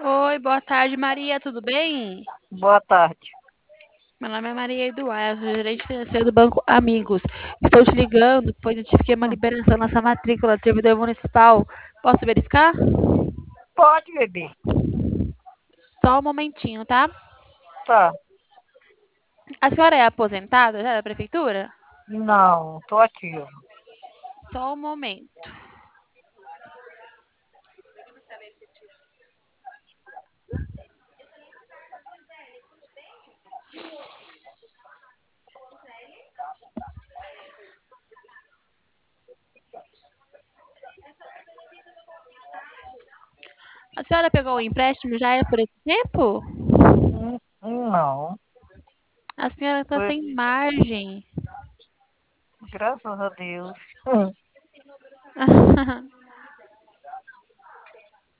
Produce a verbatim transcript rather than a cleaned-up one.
Oi, boa tarde, Maria, tudo bem? Boa tarde. Meu nome é Maria Eduardo, sou gerente financeiro do Banco Amigos. Estou te ligando, pois eu tive que uma Hum, liberação nessa matrícula de servidor municipal. Posso verificar? Pode, bebê. Só um momentinho, tá? Tá. A senhora é aposentada já da prefeitura? Não, tô aqui, ó. Só um momento. A senhora pegou o empréstimo já é por esse tempo? Hum, Não. A senhora está Foi, sem margem. graças a Deus. Hum,